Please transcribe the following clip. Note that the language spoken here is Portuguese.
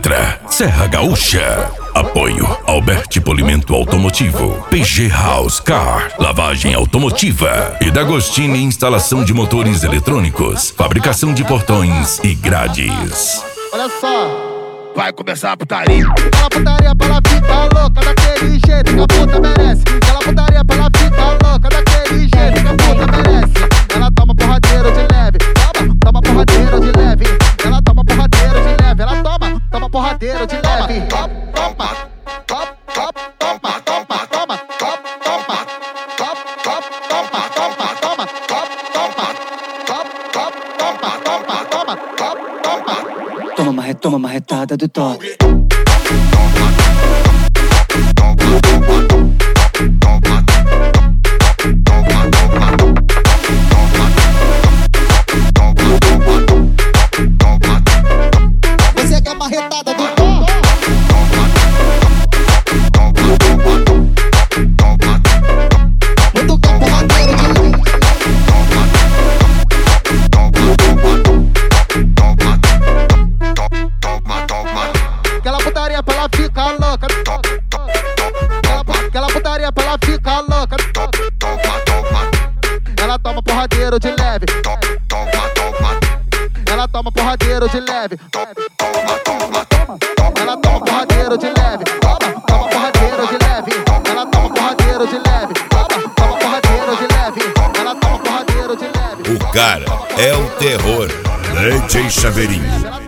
Dutra, Serra Gaúcha. Apoio Alberti Polimento Automotivo, PG House Car, lavagem automotiva e D'Agostini Instalação de motores eletrônicos, fabricação de portões e grades. Olha só, vai começar a putaria. Aquela putaria pra ela ficar louca daquele jeito que a puta merece. Aquela putaria pra ela ficar louca daquele jeito que a puta merece. Ela toma porradeiro de leve, toma porradeiro de leve. Ela toma porradeiro de leve, ela toma porradeiro de leve. Toma uma retada do top. Você quer uma retada do top? Muito quer porradeiro de leve. Aquela putaria pra ela ficar louca. Aquela putaria pra ela ficar louca. Ela toma porradeiro de leve. Ela toma porradeiro de leve. Ela toma porradeiro de leve. Toma porradeiro de leve. Ela toma porradeiro de leve. Toma porradeiro de leve. Ela toma porradeiro de leve. O cara é o terror. DJ Chaveirinho.